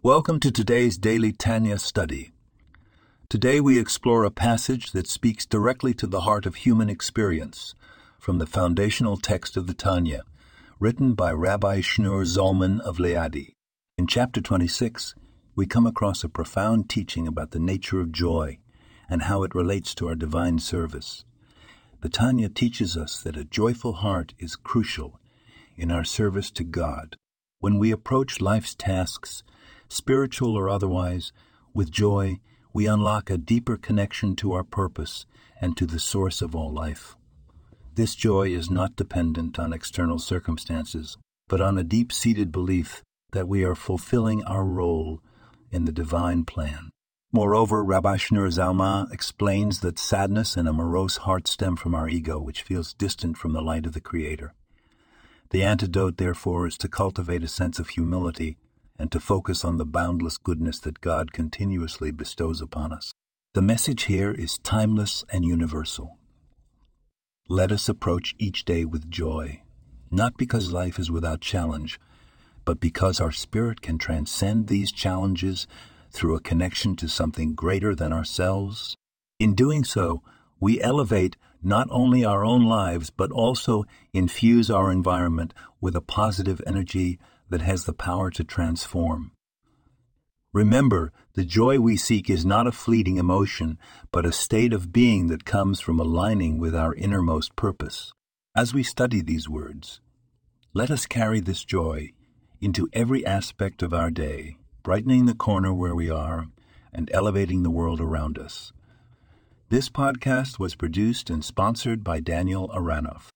Welcome to today's Daily Tanya study. Today we explore a passage that speaks directly to the heart of human experience from the foundational text of the Tanya, written by Rabbi Shneur Zalman of Liadi. In chapter 26, we come across a profound teaching about the nature of joy and how it relates to our divine service. The Tanya teaches us that a joyful heart is crucial in our service to God. When we approach life's tasks, spiritual or otherwise, with joy, we unlock a deeper connection to our purpose and to the source of all life. This joy is not dependent on external circumstances, but on a deep-seated belief that we are fulfilling our role in the divine plan. Moreover, Rabbi Shneur Zalman explains that sadness and a morose heart stem from our ego, which feels distant from the light of the Creator. The antidote, therefore, is to cultivate a sense of humility and to focus on the boundless goodness that God continuously bestows upon us. The message here is timeless and universal. Let us approach each day with joy, not because life is without challenge, but because our spirit can transcend these challenges through a connection to something greater than ourselves. In doing so, we elevate not only our own lives, but also infuse our environment with a positive energy that has the power to transform. Remember, the joy we seek is not a fleeting emotion, but a state of being that comes from aligning with our innermost purpose. As we study these words, let us carry this joy into every aspect of our day, brightening the corner where we are and elevating the world around us. This podcast was produced and sponsored by Daniel Aranoff.